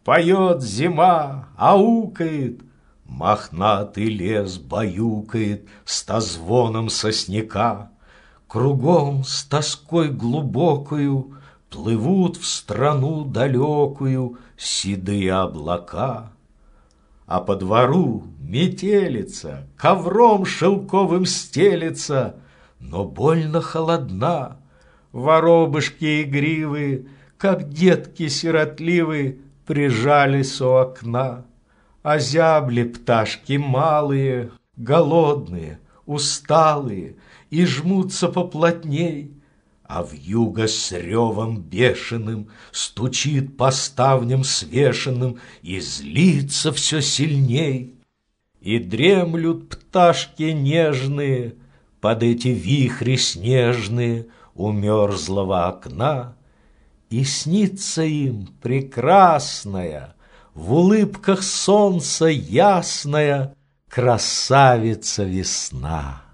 Поет зима, аукает, мохнатый лес баюкает стозвоном сосняка. Кругом с тоской глубокою плывут в страну далекую седые облака. А по двору метелица, ковром шелковым стелется, но больно холодна. Воробышки игривые, как детки сиротливые, прижались у окна. Озябли пташки малые, голодные, усталые, и жмутся поплотней, а вьюга с ревом бешеным стучит по ставням свешенным и злится все сильней. И дремлют пташки нежные под эти вихри снежные у мерзлого окна, и снится им прекрасная, в улыбках солнца ясная красавица весна.